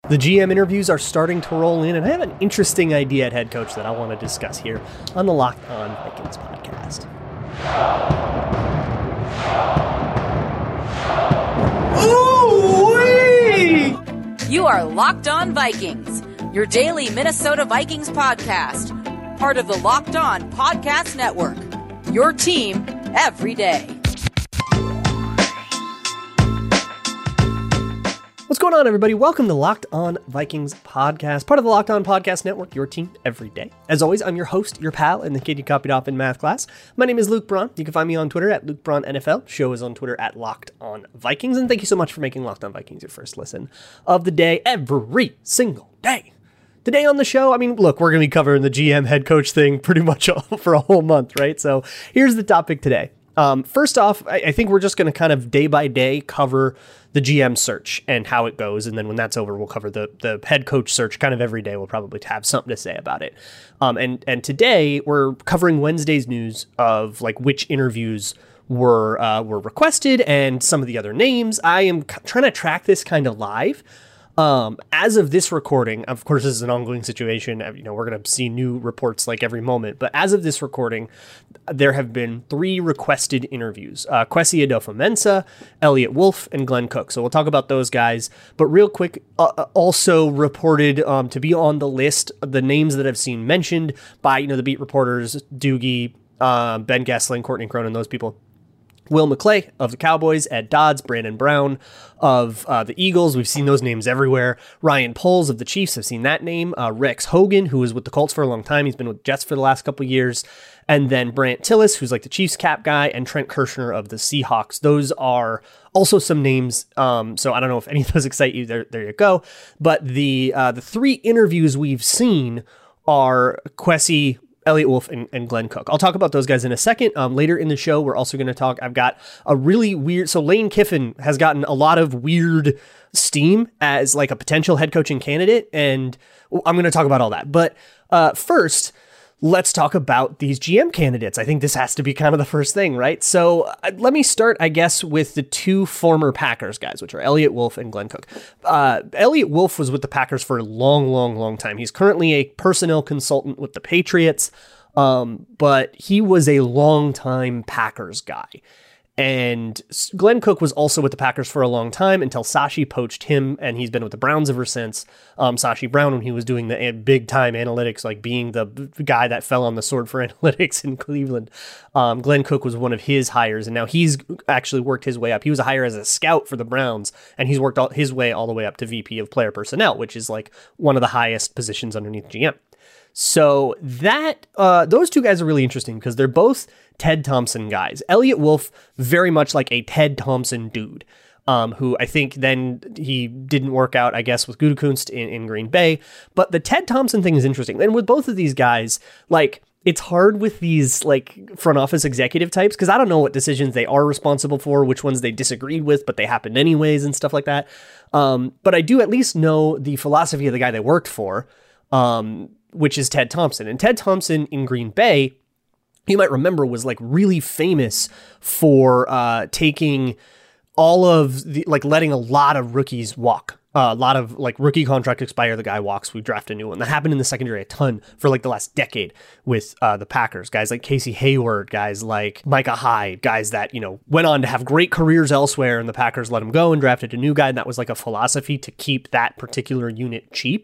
The GM interviews are starting to roll in, and I have an interesting idea at head coach that I want to discuss here on the Locked On Vikings podcast. Ooh-wee! You are Locked On Vikings, your daily Minnesota Vikings podcast, part of the Locked On Podcast Network, your team every day. What's going on, everybody? Welcome to Locked On Vikings podcast, part of the Locked On Podcast Network, your team every day. As always, I'm your host, your pal, and the kid you copied off in math class. My name is Luke Braun. You can find me on Twitter at Luke Braun NFL. Show is on Twitter at Locked On Vikings. And thank you so much for making Locked On Vikings your first listen of the day every single day. Today on the show, look, we're going to be covering the GM head coach thing pretty much for a whole month, right? So here's the topic today. First off, I think we're just going to kind of day by day cover the GM search and how it goes. And then when that's over, we'll cover the head coach search kind of every day. We'll probably have something to say about it. And today we're covering Wednesday's news of like which interviews were requested and some of the other names. I am trying to track this kind of live. As of this recording, of course, this is an ongoing situation. We're going to see new reports like every moment. But as of this recording, there have been 3 requested interviews. Kwesi Adofo-Mensah, Elliott Wolf, and Glenn Cook. So we'll talk about those guys. But real quick, also reported to be on the list, the names that I've seen mentioned by, the beat reporters, Doogie, Ben Gessling, Courtney Cronin, those people. Will McClay of the Cowboys, Ed Dodds, Brandon Brown of the Eagles. We've seen those names everywhere. Ryan Poles of the Chiefs. I've seen that name. Rex Hogan, who was with the Colts for a long time. He's been with Jets for the last couple of years. And then Brant Tillis, who's like the Chiefs cap guy, and Trent Kirshner of the Seahawks. Those are also some names. So I don't know if any of those excite you. There you go. But the 3 interviews we've seen are Kwesi, Elliott Wolf, and Glenn Cook. I'll talk about those guys in a second. Later in the show, we're also going to talk. I've got a really weird. So Lane Kiffin has gotten a lot of weird steam as like a potential head coaching candidate, and I'm going to talk about all that. But first, let's talk about these GM candidates. I think this has to be kind of the first thing, right? So let me start, I guess, with the 2 former Packers guys, which are Elliott Wolf and Glenn Cook. Elliott Wolf was with the Packers for a long time. He's currently a personnel consultant with the Patriots, but he was a longtime Packers guy. And Glenn Cook was also with the Packers for a long time until Sashi poached him, and he's been with the Browns ever since. Sashi Brown, when he was doing the big-time analytics, like being the guy that fell on the sword for analytics in Cleveland. Glenn Cook was one of his hires, and now he's actually worked his way up. He was a hire as a scout for the Browns, and he's worked his way all the way up to VP of Player Personnel, which is like one of the highest positions underneath GM. So that those 2 guys are really interesting because they're both Ted Thompson guys. Elliott Wolf, very much like a Ted Thompson dude, who I think then he didn't work out, I guess, with Gutekunst in Green Bay. But the Ted Thompson thing is interesting. And with both of these guys, like, it's hard with these like front office executive types because I don't know what decisions they are responsible for, which ones they disagreed with, but they happened anyways and stuff like that. But I do at least know the philosophy of the guy they worked for, which is Ted Thompson. And Ted Thompson in Green Bay, you might remember, was like really famous for taking all of the, like letting a lot of rookies walk. A lot of like rookie contract expire, the guy walks, we draft a new one. That happened in the secondary a ton for like the last decade with the Packers. Guys like Casey Hayward, guys like Micah Hyde, guys that, went on to have great careers elsewhere, and the Packers let him go and drafted a new guy. And that was like a philosophy to keep that particular unit cheap.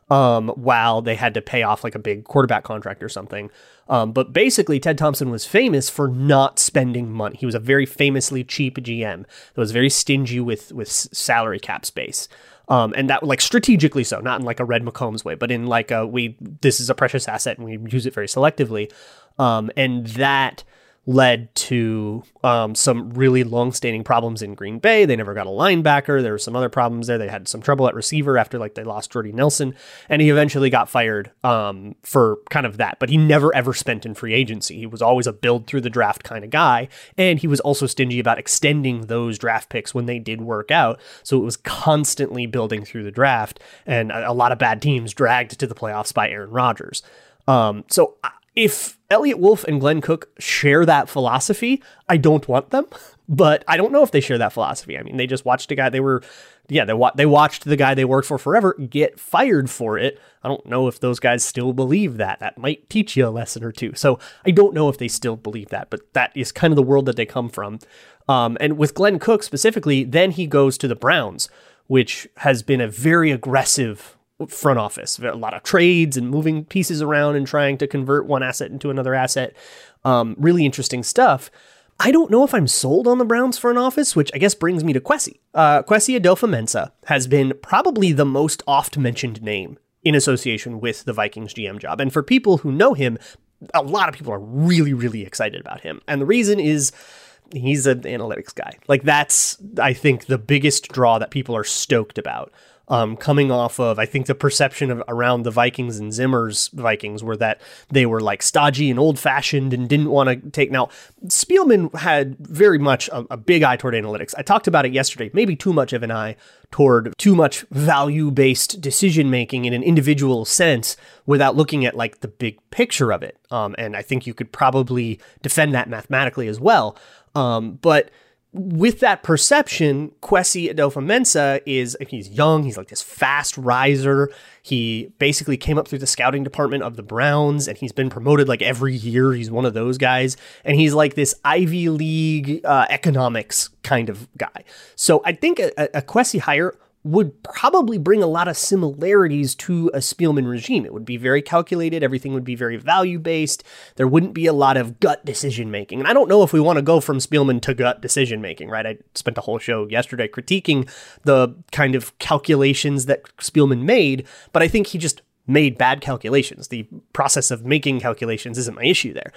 While they had to pay off like a big quarterback contract or something. But basically, Ted Thompson was famous for not spending money. He was a very famously cheap GM that was very stingy with salary cap space. And that, like, strategically so, not in like a Red McCombs way, but in like this is a precious asset and we use it very selectively. And that led to some really long-standing problems in Green Bay. They never got a linebacker. There were some other problems there. They had some trouble at receiver after like they lost Jordy Nelson, and he eventually got fired for kind of that. But he never ever spent in free agency. He was always a build through the draft kind of guy, and he was also stingy about extending those draft picks when they did work out. So it was constantly building through the draft, and a lot of bad teams dragged to the playoffs by Aaron Rodgers. So if Elliott Wolf and Glenn Cook share that philosophy, I don't want them, but I don't know if they share that philosophy. I mean, they just watched a guy, they were yeah, they watched the guy they worked for forever get fired for it. I don't know if those guys still believe that. That might teach you a lesson or two. So I don't know if they still believe that, but that is kind of the world that they come from. And with Glenn Cook specifically, then he goes to the Browns, which has been a very aggressive front office. A lot of trades and moving pieces around and trying to convert one asset into another asset. Really interesting stuff. I don't know if I'm sold on the Browns front office, which I guess brings me to Kwesi. Kwesi Adofo-Mensah has been probably the most oft-mentioned name in association with the Vikings GM job. And for people who know him, a lot of people are really, really excited about him. And the reason is he's an analytics guy. Like, that's, I think, the biggest draw that people are stoked about. Coming off of, I think the perception of around the Vikings and Zimmer's Vikings were that they were like stodgy and old fashioned and didn't want to take. Now, Spielman had very much a big eye toward analytics. I talked about it yesterday, maybe too much of an eye toward too much value-based decision making in an individual sense without looking at like the big picture of it. And I think you could probably defend that mathematically as well. But with that perception, Kwesi Adofo-Mensah he's young. He's like this fast riser. He basically came up through the scouting department of the Browns, and he's been promoted like every year. He's one of those guys. And he's like this Ivy League economics kind of guy. So I think a Kwesi hire would probably bring a lot of similarities to a Spielman regime. It would be very calculated. Everything would be very value-based. There wouldn't be a lot of gut decision-making. And I don't know if we want to go from Spielman to gut decision-making, right? I spent a whole show yesterday critiquing the kind of calculations that Spielman made, but I think he just made bad calculations. The process of making calculations isn't my issue there.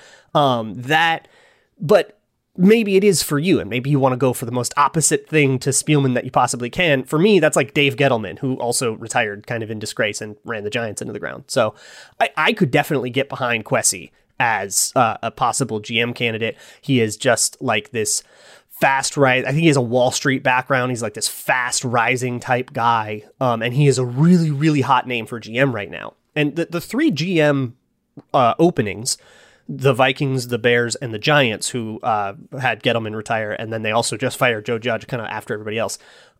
But maybe it is for you, and maybe you want to go for the most opposite thing to Spielman that you possibly can. For me, that's like Dave Gettleman, who also retired kind of in disgrace and ran the Giants into the ground. So I could definitely get behind Kwesi as a possible GM candidate. He is just like this fast rise. I think he has a Wall Street background. He's like this fast rising type guy. And he is a really, really hot name for GM right now. And the three GM openings, the Vikings, the Bears, and the Giants, who had Gettleman retire, and then they also just fired Joe Judge kind of after everybody else.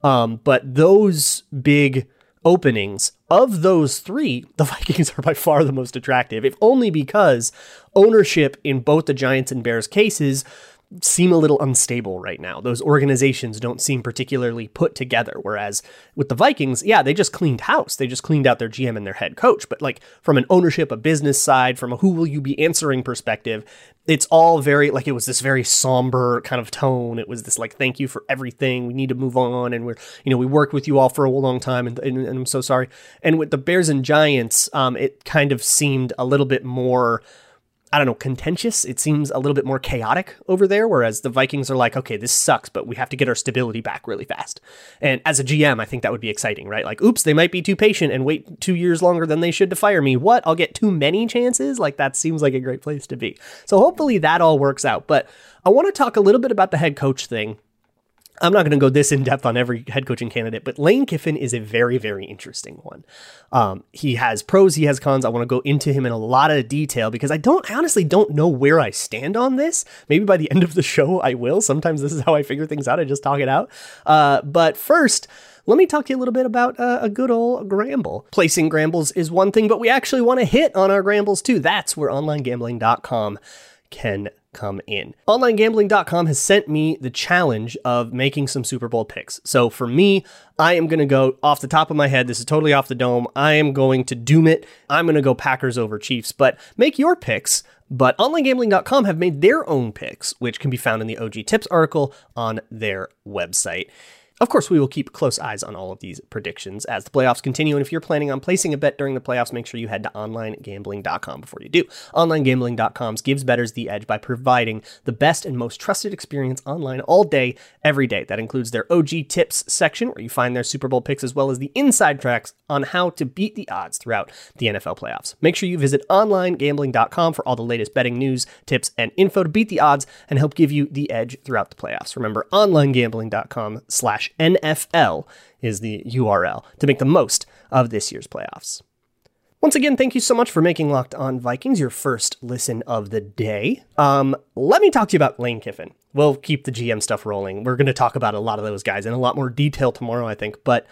But those big openings, of those three, the Vikings are by far the most attractive, if only because ownership in both the Giants and Bears cases seem a little unstable right now. Those organizations don't seem particularly put together. Whereas with the Vikings, yeah, they just cleaned house. They just cleaned out their GM and their head coach. But like from an ownership, a business side, from a who will you be answering perspective, it's all very like, it was this very somber kind of tone. It was this like, thank you for everything. We need to move on. And we worked with you all for a long time. And I'm so sorry. And with the Bears and Giants, it kind of seemed a little bit more, I don't know, contentious. It seems a little bit more chaotic over there, whereas the Vikings are like, okay, this sucks, but we have to get our stability back really fast. And as a GM, I think that would be exciting, right? Like, oops, they might be too patient and wait 2 years longer than they should to fire me. What? I'll get too many chances? Like, that seems like a great place to be. So hopefully that all works out. But I want to talk a little bit about the head coach thing. I'm not going to go this in depth on every head coaching candidate, but Lane Kiffin is a very, very interesting one. He has pros, he has cons. I want to go into him in a lot of detail because I honestly don't know where I stand on this. Maybe by the end of the show, I will. Sometimes this is how I figure things out. I just talk it out. But first, let me talk to you a little bit about a good old Gramble. Placing Grambles is one thing, but we actually want to hit on our Grambles too. That's where OnlineGambling.com can come in. OnlineGambling.com has sent me the challenge of making some Super Bowl picks. So for me, I am going to go off the top of my head. This is totally off the dome. I am going to doom it. I'm going to go Packers over Chiefs, but make your picks. But OnlineGambling.com have made their own picks, which can be found in the OG Tips article on their website. Of course, we will keep close eyes on all of these predictions as the playoffs continue, and if you're planning on placing a bet during the playoffs, make sure you head to OnlineGambling.com before you do. OnlineGambling.com gives bettors the edge by providing the best and most trusted experience online all day, every day. That includes their OG Tips section, where you find their Super Bowl picks, as well as the inside tracks on how to beat the odds throughout the NFL playoffs. Make sure you visit OnlineGambling.com for all the latest betting news, tips, and info to beat the odds and help give you the edge throughout the playoffs. Remember, OnlineGambling.com/NFL is the URL to make the most of this year's playoffs. Once again, thank you so much for making Locked On Vikings your first listen of the day. Let me talk to you about Lane Kiffin. We'll keep the GM stuff rolling. We're going to talk about a lot of those guys in a lot more detail tomorrow, I think. But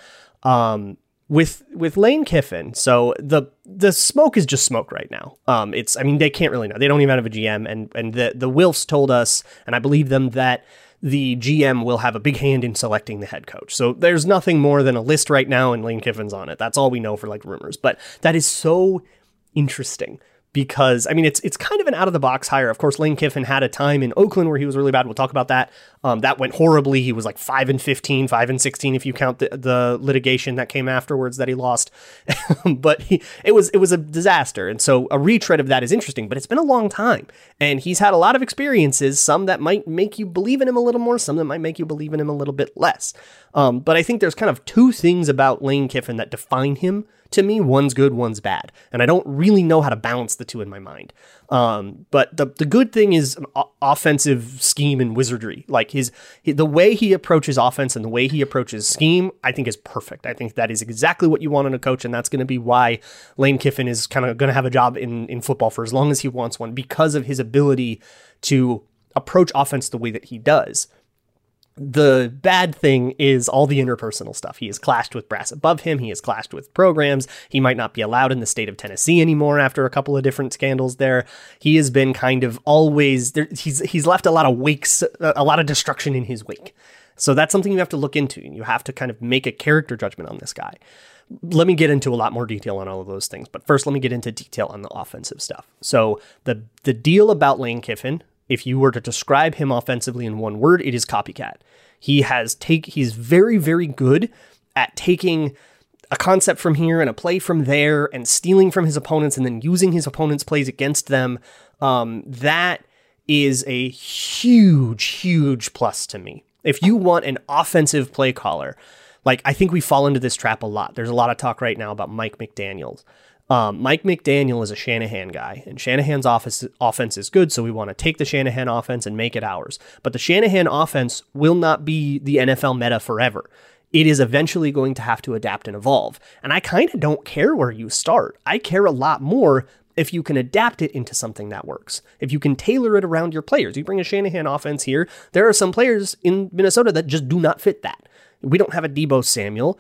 with Lane Kiffin, so the smoke is just smoke right now. They can't really know. They don't even have a GM, and the Wilfs told us, and I believe them, that the GM will have a big hand in selecting the head coach. So there's nothing more than a list right now and Lane Kiffin's on it. That's all we know for like rumors. But that is so interesting because, it's kind of an out-of-the-box hire. Of course, Lane Kiffin had a time in Oakland where he was really bad. We'll talk about that. That went horribly. He was like 5-15, 5-16 if you count the litigation that came afterwards that he lost. But it was a disaster. And so a retread of that is interesting, but it's been a long time. And he's had a lot of experiences, some that might make you believe in him a little more, some that might make you believe in him a little bit less. But I think there's kind of two things about Lane Kiffin that define him to me. One's good, one's bad. And I don't really know how to balance the two in my mind. But the good thing is offensive scheme and wizardry. Like the way he approaches offense and the way he approaches scheme, I think is perfect. I think that is exactly what you want in a coach. And that's going to be why Lane Kiffin is kind of going to have a job in football for as long as he wants one, because of his ability to approach offense the way that he does. The bad thing is all the interpersonal stuff. He has clashed with brass above him. He has clashed with programs. He might not be allowed in the state of Tennessee anymore after a couple of different scandals there. He has been kind of always there. He's left a lot of wakes, a lot of destruction in his wake. So that's something you have to look into, and you have to kind of make a character judgment on this guy. Let me get into a lot more detail on all of those things. But first, let me get into detail on the offensive stuff. So the deal about Lane Kiffin, if you were to describe him offensively in one word, it is copycat. He's very, very good at taking a concept from here and a play from there and stealing from his opponents and then using his opponents' plays against them. That is a huge, huge plus to me. If you want an offensive play caller, like I think we fall into this trap a lot. There's a lot of talk right now about Mike McDaniel. Mike McDaniel is a Shanahan guy, and Shanahan's offense is good, so we want to take the Shanahan offense and make it ours. But the Shanahan offense will not be the NFL meta forever. It is eventually going to have to adapt and evolve. And I kind of don't care where you start. I care a lot more if you can adapt it into something that works. If you can tailor it around your players. You bring a Shanahan offense here, there are some players in Minnesota that just do not fit that. We don't have a Deebo Samuel,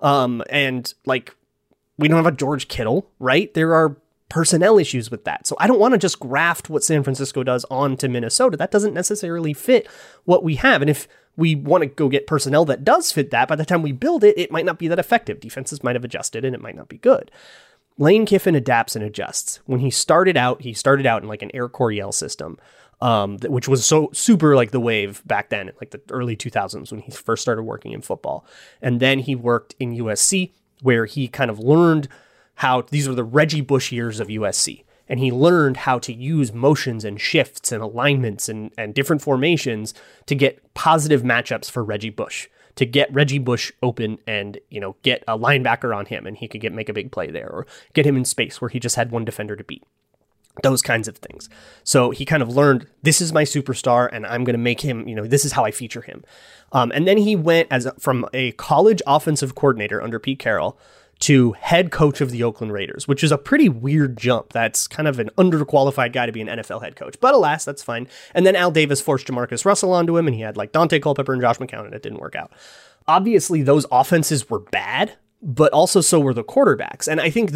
we don't have a George Kittle, right? There are personnel issues with that. So I don't want to just graft what San Francisco does onto Minnesota. That doesn't necessarily fit what we have. And if we want to go get personnel that does fit that, by the time we build it, it might not be that effective. Defenses might have adjusted and it might not be good. Lane Kiffin adapts and adjusts. When he started out in like an Air Coryell system, which was so super like the wave back then, like the early 2000s when he first started working in football. And then he worked in USC, where he kind of learned how, these were the Reggie Bush years of USC, and he learned how to use motions and shifts and alignments and different formations to get positive matchups for Reggie Bush, to get Reggie Bush open and, get a linebacker on him and he could make a big play there, or get him in space where he just had one defender to beat. Those kinds of things. So he kind of learned, this is my superstar and I'm going to make him, this is how I feature him. And then he went from a college offensive coordinator under Pete Carroll to head coach of the Oakland Raiders, which is a pretty weird jump. That's kind of an underqualified guy to be an NFL head coach. But alas, that's fine. And then Al Davis forced Jamarcus Russell onto him, and he had like Dante Culpepper and Josh McCown, and it didn't work out. Obviously, those offenses were bad, but also so were the quarterbacks. And I think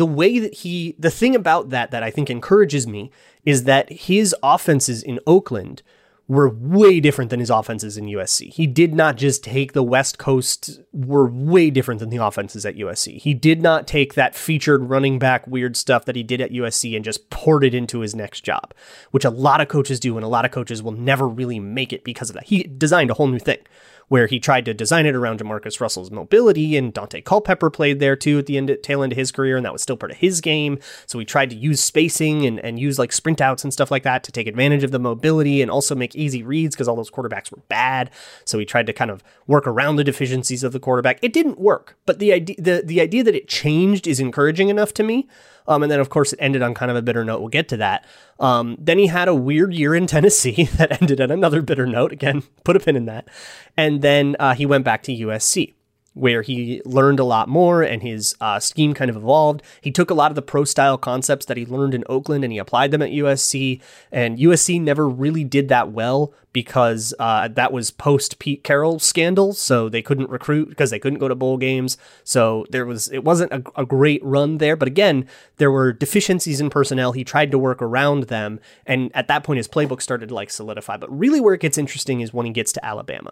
the thing about that I think encourages me is that his offenses in Oakland were way different than his offenses in USC. He did not just take the West Coast, were way different than the offenses at USC. He did not take that featured running back weird stuff that he did at USC and just poured it into his next job, which a lot of coaches do, and a lot of coaches will never really make it because of that. He designed a whole new thing, where he tried to design it around Jamarcus Russell's mobility, and Dante Culpepper played there too at the tail end of his career, and that was still part of his game. So he tried to use spacing and use like sprint outs and stuff like that to take advantage of the mobility and also make easy reads because all those quarterbacks were bad. So he tried to kind of work around the deficiencies of the quarterback. It didn't work, but the idea that it changed is encouraging enough to me. And then, of course, it ended on kind of a bitter note. We'll get to that. Then he had a weird year in Tennessee that ended on another bitter note. Again, put a pin in that. And then he went back to USC. where he learned a lot more and his scheme kind of evolved. He took a lot of the pro-style concepts that he learned in Oakland and he applied them at USC, and USC never really did that well because that was post-Pete Carroll scandal, so they couldn't recruit because they couldn't go to bowl games, so it wasn't a great run there, but again, there were deficiencies in personnel. He tried to work around them, and at that point his playbook started to like solidify, but really where it gets interesting is when he gets to Alabama.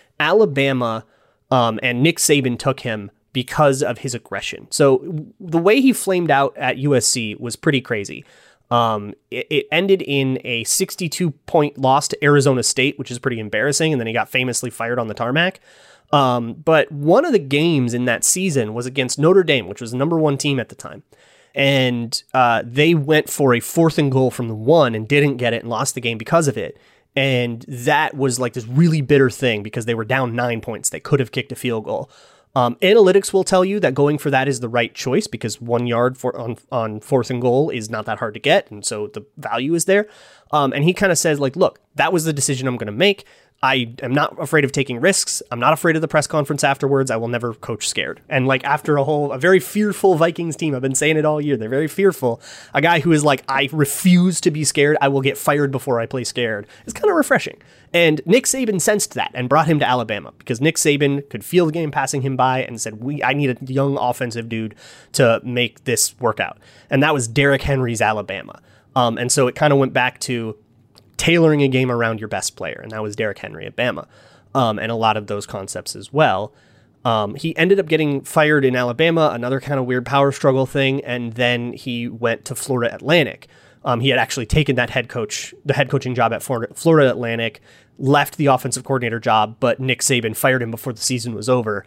And Nick Saban took him because of his aggression. So the way he flamed out at USC was pretty crazy. It ended in a 62-point loss to Arizona State, which is pretty embarrassing. And then he got famously fired on the tarmac. But one of the games in that season was against Notre Dame, which was the number 1 team at the time. And they went for a 4th and goal from the 1 and didn't get it and lost the game because of it. And that was like this really bitter thing because they were down 9 points. They could have kicked a field goal. Analytics will tell you that going for that is the right choice because 1 yard on 4th and goal is not that hard to get. And so the value is there. And he kind of says like, look, that was the decision I'm going to make. I am not afraid of taking risks. I'm not afraid of the press conference afterwards. I will never coach scared. And like after a very fearful Vikings team, I've been saying it all year, they're very fearful. A guy who is like, I refuse to be scared. I will get fired before I play scared. It's kind of refreshing. And Nick Saban sensed that and brought him to Alabama because Nick Saban could feel the game passing him by and said, I need a young offensive dude to make this work out. And that was Derrick Henry's Alabama. And so it kind of went back to tailoring a game around your best player, and that was Derrick Henry at Bama, and a lot of those concepts as well. He ended up getting fired in Alabama, another kind of weird power struggle thing, and then he went to Florida Atlantic. He had actually taken the head coaching job at Florida Atlantic, left the offensive coordinator job, but Nick Saban fired him before the season was over.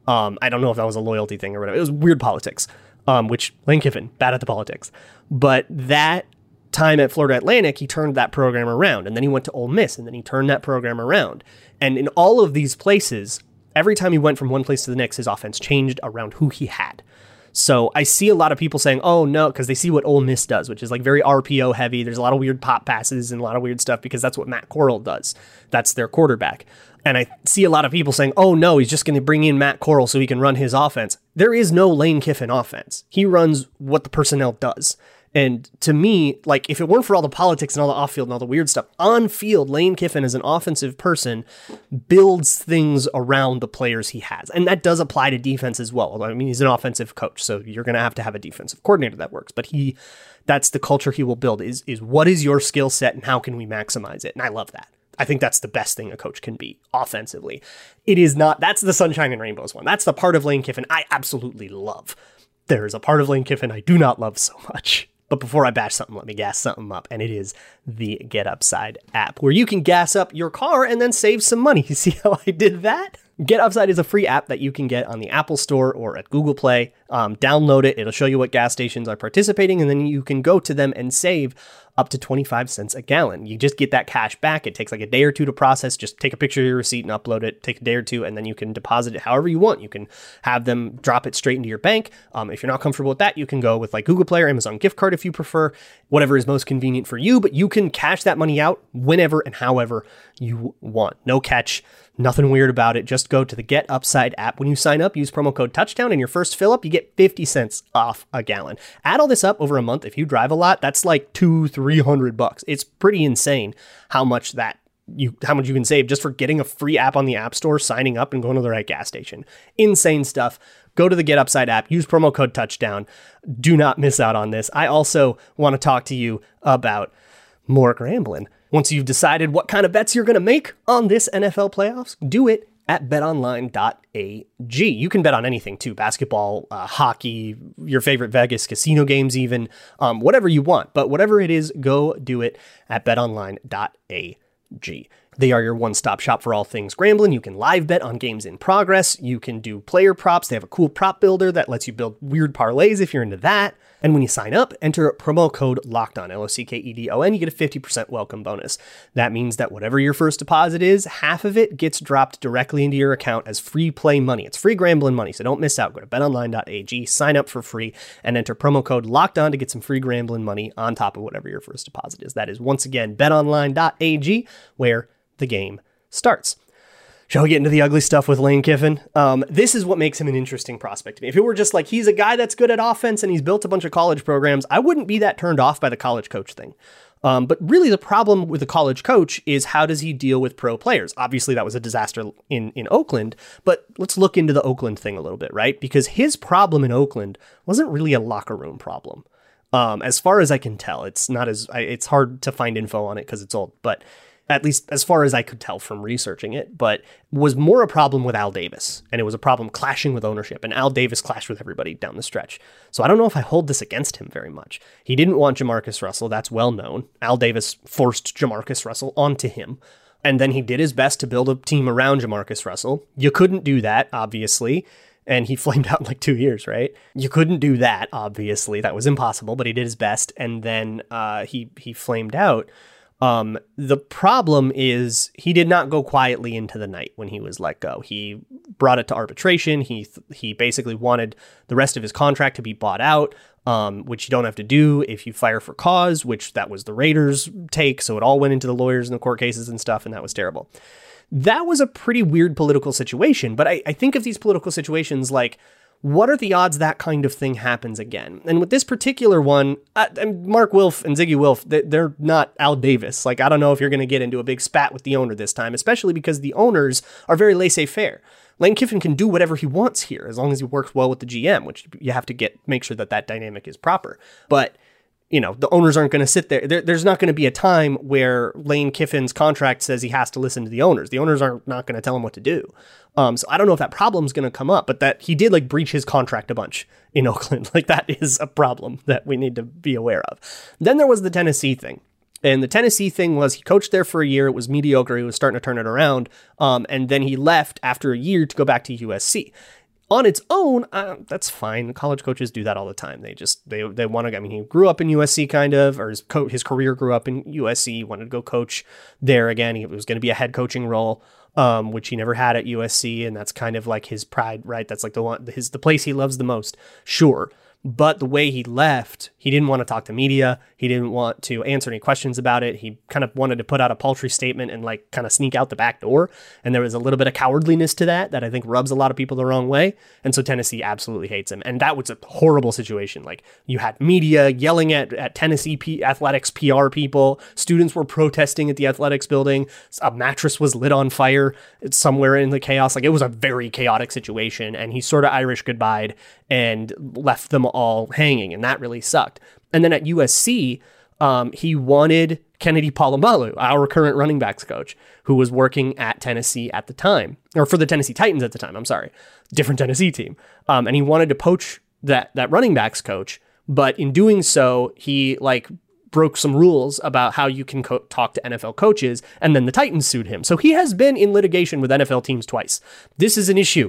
I don't know if that was a loyalty thing or whatever. It was weird politics, which Lane Kiffin, bad at the politics. But that time at Florida Atlantic, he turned that program around, and then he went to Ole Miss, and then he turned that program around. And in all of these places, every time he went from one place to the next, his offense changed around who he had. So I see a lot of people saying, oh no, because they see what Ole Miss does, which is like very RPO heavy. There's a lot of weird pop passes and a lot of weird stuff because that's what Matt Corral does. That's their quarterback. And I see a lot of people saying, oh no, he's just going to bring in Matt Corral so he can run his offense. There is no Lane Kiffin offense. He runs what the personnel does. And to me, like, if it weren't for all the politics and all the off-field and all the weird stuff, on-field, Lane Kiffin as an offensive person builds things around the players he has. And that does apply to defense as well. I mean, he's an offensive coach, so you're going to have a defensive coordinator that works. But that's the culture he will build, is what is your skill set and how can we maximize it? And I love that. I think that's the best thing a coach can be offensively. It is not, that's the sunshine and rainbows one. That's the part of Lane Kiffin I absolutely love. There is a part of Lane Kiffin I do not love so much. But before I bash something, let me gas something up. And it is the Get Upside app, where you can gas up your car and then save some money. You see how I did that? Get Upside is a free app that you can get on the Apple Store or at Google Play. Download it. It'll show you what gas stations are participating, and then you can go to them and save up to 25 cents a gallon. You just get that cash back. It takes like a day or two to process. Just take a picture of your receipt and upload it. Take a day or two, and then you can deposit it however you want. You can have them drop it straight into your bank. If you're not comfortable with that, you can go with like Google Play or Amazon gift card if you prefer, whatever is most convenient for you. But you can cash that money out whenever and however you want. No catch. Nothing weird about it. Just go to the Get Upside app. When you sign up, use promo code Touchdown, and your first fill up, you get 50 cents off a gallon. Add all this up over a month. If you drive a lot, that's like $200-$300. It's pretty insane how much you can save just for getting a free app on the App Store, signing up, and going to the right gas station. Insane stuff. Go to the Get Upside app. Use promo code Touchdown. Do not miss out on this. I also want to talk to you about more gambling. Once you've decided what kind of bets you're going to make on this NFL playoffs, do it at betonline.ag. You can bet on anything too, basketball, hockey, your favorite Vegas casino games even, whatever you want. But whatever it is, go do it at betonline.ag. They are your one-stop shop for all things Grambling. You can live bet on games in progress. You can do player props. They have a cool prop builder that lets you build weird parlays if you're into that. And when you sign up, enter promo code LOCKEDON, LOCKEDON, you get a 50% welcome bonus. That means that whatever your first deposit is, half of it gets dropped directly into your account as free play money. It's free Grambling money, so don't miss out. Go to betonline.ag, sign up for free, and enter promo code LOCKEDON to get some free Grambling money on top of whatever your first deposit is. That is, once again, betonline.ag, where the game starts. Shall we get into the ugly stuff with Lane Kiffin? This is what makes him an interesting prospect to me. If it were just like he's a guy that's good at offense and he's built a bunch of college programs, I wouldn't be that turned off by the college coach thing. But really the problem with a college coach is how does he deal with pro players? Obviously that was a disaster in Oakland, but let's look into the Oakland thing a little bit, right? Because his problem in Oakland wasn't really a locker room problem. As far as I can tell, it's hard to find info on it because it's old, but at least as far as I could tell from researching it, but was more a problem with Al Davis. And it was a problem clashing with ownership. And Al Davis clashed with everybody down the stretch. So I don't know if I hold this against him very much. He didn't want Jamarcus Russell. That's well known. Al Davis forced Jamarcus Russell onto him. And then he did his best to build a team around Jamarcus Russell. You couldn't do that, obviously. And he flamed out in like 2 years, right? You couldn't do that, obviously. That was impossible, but he did his best. And then he flamed out. The problem is he did not go quietly into the night when he was let go. He brought it to arbitration. He basically wanted the rest of his contract to be bought out, which you don't have to do if you fire for cause, which that was the Raiders' take. So it all went into the lawyers and the court cases and stuff, and that was terrible. That was a pretty weird political situation. But I think of these political situations like, what are the odds that kind of thing happens again? And with this particular one, Mark Wilf and Ziggy Wilf, they're not Al Davis. Like, I don't know if you're going to get into a big spat with the owner this time, especially because the owners are very laissez-faire. Lane Kiffin can do whatever he wants here, as long as he works well with the GM, which you have to make sure that dynamic is proper. But you know, the owners aren't going to sit there. There's not going to be a time where Lane Kiffin's contract says he has to listen to the owners. The owners are not going to tell him what to do. So I don't know if that problem's going to come up, but that he did like breach his contract a bunch in Oakland. Like that is a problem that we need to be aware of. Then there was the Tennessee thing. And the Tennessee thing was he coached there for a year. It was mediocre. He was starting to turn it around. And then he left after a year to go back to USC. On its own, that's fine. College coaches do that all the time. They want to. I mean, he grew up in USC, kind of, or his career grew up in USC. He wanted to go coach there again. It was going to be a head coaching role, which he never had at USC, and that's kind of like his pride, right? That's like the place he loves the most. Sure. But the way he left, he didn't want to talk to media. He didn't want to answer any questions about it. He kind of wanted to put out a paltry statement and like kind of sneak out the back door. And there was a little bit of cowardliness to that I think rubs a lot of people the wrong way. And so Tennessee absolutely hates him. And that was a horrible situation. Like you had media yelling at Tennessee athletics PR people. Students were protesting at the athletics building. A mattress was lit on fire somewhere in the chaos. Like it was a very chaotic situation. And he sort of Irish goodbyed and left them all hanging, and that really sucked. And then at USC, he wanted Kennedy Palomalu, our current running backs coach, who was working at Tennessee at the time, or for the Tennessee Titans at the time, I'm sorry, different Tennessee team. And he wanted to poach that running backs coach, but in doing so, he broke some rules about how you can talk to NFL coaches, and then the Titans sued him. So he has been in litigation with NFL teams twice. This is an issue.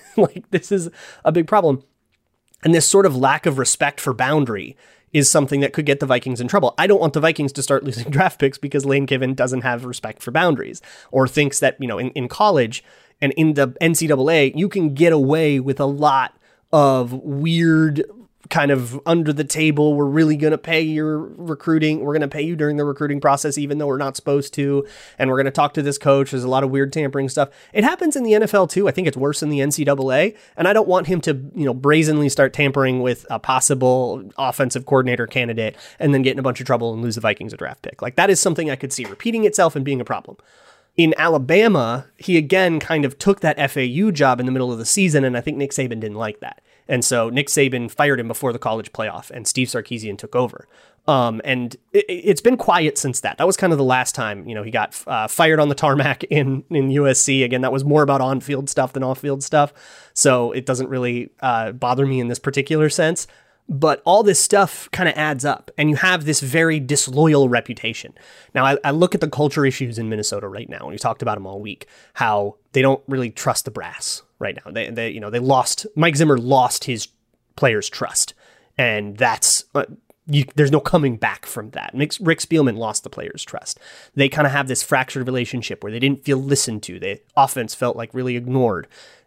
This is a big problem. And this sort of lack of respect for boundary is something that could get the Vikings in trouble. I don't want the Vikings to start losing draft picks because Lane Kiffin doesn't have respect for boundaries, or thinks that, in college and in the NCAA, you can get away with a lot of weird kind of under the table. We're really going to pay your recruiting. We're going to pay you during the recruiting process, even though we're not supposed to. And we're going to talk to this coach. There's a lot of weird tampering stuff. It happens in the NFL too. I think it's worse in the NCAA. And I don't want him to, brazenly start tampering with a possible offensive coordinator candidate and then get in a bunch of trouble and lose the Vikings a draft pick. Like that is something I could see repeating itself and being a problem. In Alabama, he again kind of took that FAU job in the middle of the season. And I think Nick Saban didn't like that. And so Nick Saban fired him before the college playoff, and Steve Sarkisian took over. And it's been quiet since that. That was kind of the last time, he got fired on the tarmac in USC. Again, that was more about on-field stuff than off-field stuff. So it doesn't really bother me in this particular sense. But all this stuff kind of adds up, and you have this very disloyal reputation. Now, I look at the culture issues in Minnesota right now, and we talked about them all week, how they don't really trust the brass right now. They lost, Mike Zimmer lost his players' trust, and that's, there's no coming back from that. Rick Spielman lost the players' trust. They kind of have this fractured relationship where they didn't feel listened to. The offense felt like really ignored.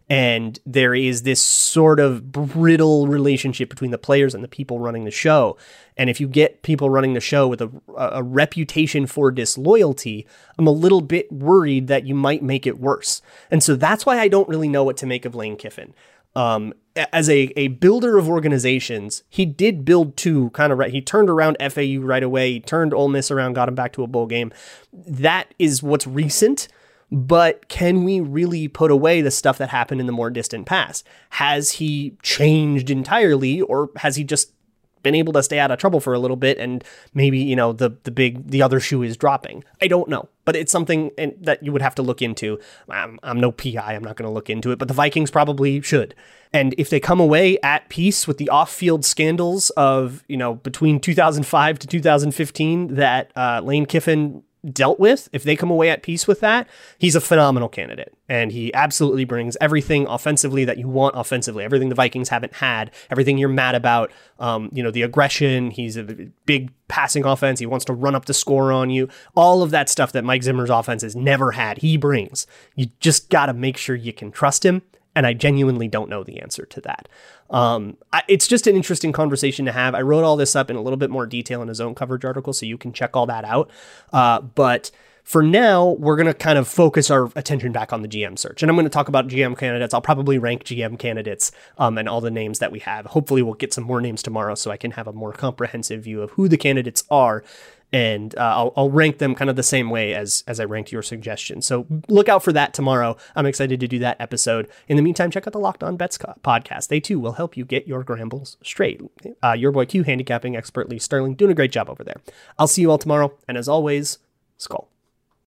And there is this sort of brittle relationship between the players and the people running the show. And if you get people running the show with a reputation for disloyalty, I'm a little bit worried that you might make it worse. And so that's why I don't really know what to make of Lane Kiffin. As a builder of organizations, he did build two kind of right. He turned around FAU right away. He turned Ole Miss around, got him back to a bowl game. That is what's recent. But can we really put away the stuff that happened in the more distant past? Has he changed entirely, or has he just been able to stay out of trouble for a little bit and maybe, you know, the other shoe is dropping? I don't know, but it's something that you would have to look into. I'm no PI. I'm not going to look into it, but the Vikings probably should. And if they come away at peace with the off-field scandals of, you know, between 2005 to 2015 that Lane Kiffin dealt with, if they come away at peace with that, he's a phenomenal candidate. And he absolutely brings everything offensively that you want offensively, everything the Vikings haven't had, everything you're mad about, the aggression. He's a big passing offense. He wants to run up the score on you. All of that stuff that Mike Zimmer's offense has never had, he brings. You just got to make sure you can trust him. And I genuinely don't know the answer to that. It's just an interesting conversation to have. I wrote all this up in a little bit more detail in a Zone coverage article, so you can check all that out. But for now, we're going to kind of focus our attention back on the GM search. And I'm going to talk about GM candidates. I'll probably rank GM candidates and all the names that we have. Hopefully we'll get some more names tomorrow so I can have a more comprehensive view of who the candidates are. And I'll rank them kind of the same way as I ranked your suggestions. So look out for that tomorrow. I'm excited to do that episode. In the meantime, check out the Locked On Bets podcast. They too will help you get your gambles straight. Your boy Q, handicapping expert Lee Sterling, doing a great job over there. I'll see you all tomorrow. And as always, Skol.